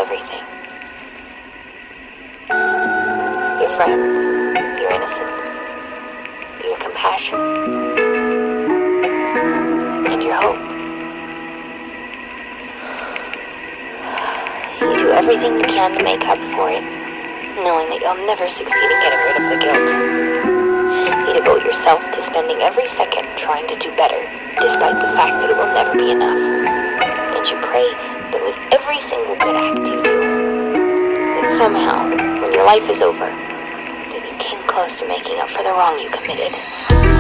everything. Your friends, your innocence, your compassion, and your hope. You do everything you can to make up for it, knowing that you'll never succeed in getting rid of the guilt. You devote yourself to spending every second trying to do better, despite the fact that it will never be enough. And you pray that with every single good act you do, that somehow, when your life is over, that you came close to making up for the wrong you committed.